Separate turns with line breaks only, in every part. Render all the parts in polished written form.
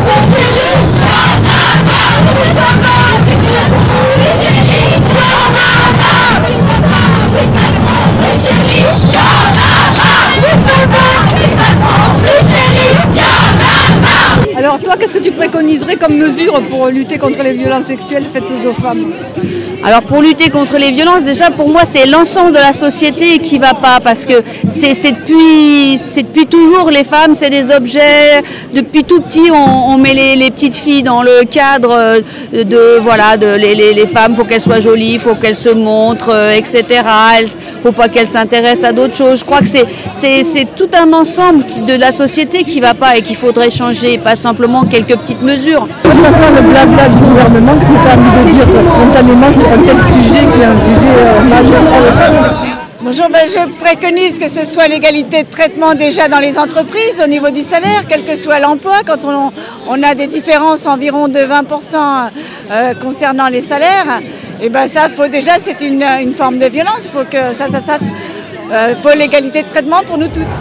Alors toi, qu'est-ce que tu préconiserais comme mesure pour lutter contre les violences sexuelles faites aux femmes ?
Alors pour lutter contre les violences, déjà pour moi c'est l'ensemble de la société qui va pas, parce que c'est depuis toujours les femmes, c'est des objets. Depuis tout petit on met les petites filles dans le cadre les femmes, faut qu'elles soient jolies, faut qu'elles se montrent, etc. Faut pas qu'elles s'intéressent à d'autres choses. Je crois que c'est tout un ensemble de la société qui va pas et qu'il faudrait changer, pas simplement quelques petites mesures.
Maintenant le blabla du gouvernement, qu'est-ce que tu as envie de dire spontanément sur un tel sujet qui est un sujet majeur pour les femmes?
Bonjour, je préconise que ce soit l'égalité de traitement déjà dans les entreprises au niveau du salaire, quel que soit l'emploi, quand on a des différences environ de 20% concernant les salaires, et ben ça faut déjà, c'est une forme de violence, faut que faut l'égalité de traitement pour nous toutes.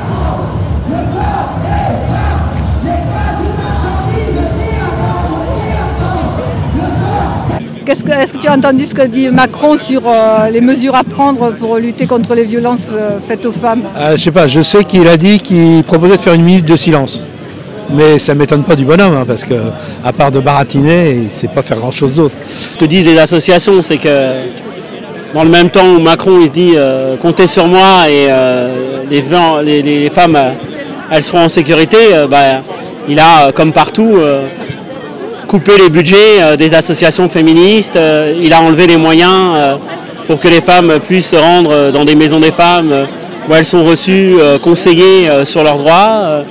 Est-ce que tu as entendu ce que dit Macron sur les mesures à prendre pour lutter contre les violences faites aux femmes ?
Je sais pas, je sais qu'il a dit qu'il proposait de faire une minute de silence. Mais ça ne m'étonne pas du bonhomme, parce que à part de baratiner, il ne sait pas faire grand-chose d'autre.
Ce que disent les associations, c'est que dans le même temps où Macron il se dit comptez sur moi et les femmes elles seront en sécurité, il a comme partout coupé les budgets des associations féministes, il a enlevé les moyens pour que les femmes puissent se rendre dans des maisons des femmes où elles sont reçues, conseillées sur leurs droits.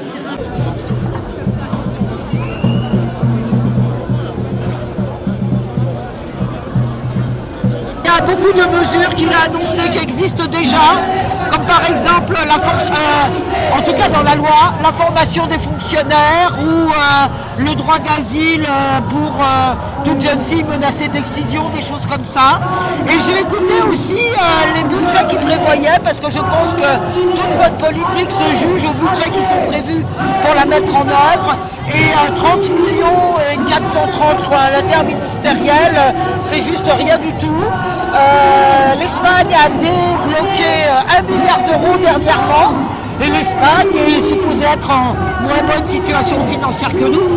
Il y a beaucoup de mesures qu'il a annoncées qui existent déjà, comme par exemple, en tout cas dans la loi, la formation des fonctionnaires ou le droit d'asile pour toute jeune fille menacée d'excision, des choses comme ça. Et j'ai écouté aussi les budgets qu'il prévoyait, parce que je pense que toute bonne politique se juge aux budgets qui sont prévus pour la mettre en œuvre. Et 30 millions et 430, je crois, à l'interministériel, c'est juste rien du tout. L'Espagne a débloqué 1 milliard d'euros dernièrement, et l'Espagne est supposée être en moins bonne situation financière que nous.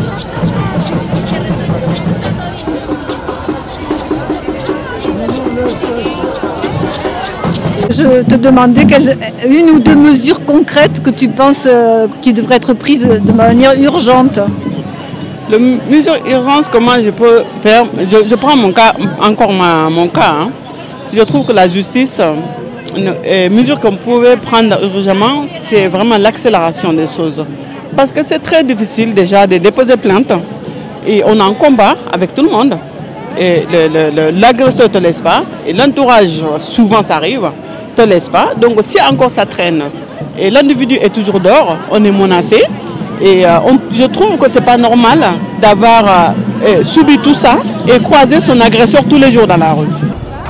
Je te demandais une ou deux mesures concrètes que tu penses qui devraient être prises de manière urgente.
Les mesures urgentes, comment je peux faire? Je prends mon cas. Hein. Je trouve que la justice, les mesures qu'on pouvait prendre urgemment, c'est vraiment l'accélération des choses. Parce que c'est très difficile déjà de déposer plainte. Et on a un combat avec tout le monde. Et l'agresseur ne te laisse pas. Et l'entourage, souvent ça arrive, ne te laisse pas. Donc si encore ça traîne, et l'individu est toujours dehors, on est menacé. Et je trouve que ce n'est pas normal d'avoir subi tout ça et croiser son agresseur tous les jours dans la rue.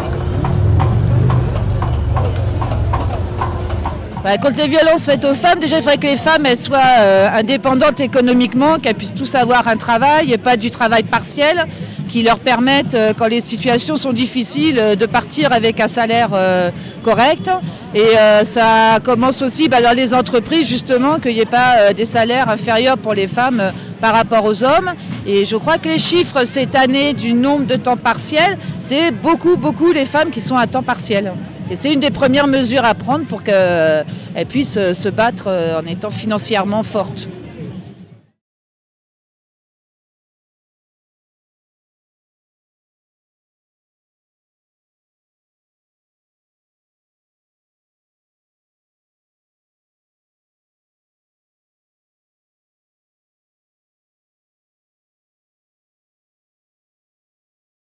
Contre les violences faites aux femmes, déjà il faudrait que les femmes elles soient indépendantes économiquement, qu'elles puissent tous avoir un travail et pas du travail partiel, qui leur permette, quand les situations sont difficiles, de partir avec un salaire correct. Et ça commence aussi dans les entreprises, justement, qu'il n'y ait pas des salaires inférieurs pour les femmes par rapport aux hommes. Et je crois que les chiffres cette année du nombre de temps partiel, c'est beaucoup les femmes qui sont à temps partiel. Et c'est une des premières mesures à prendre pour qu'elles puissent se battre en étant financièrement fortes.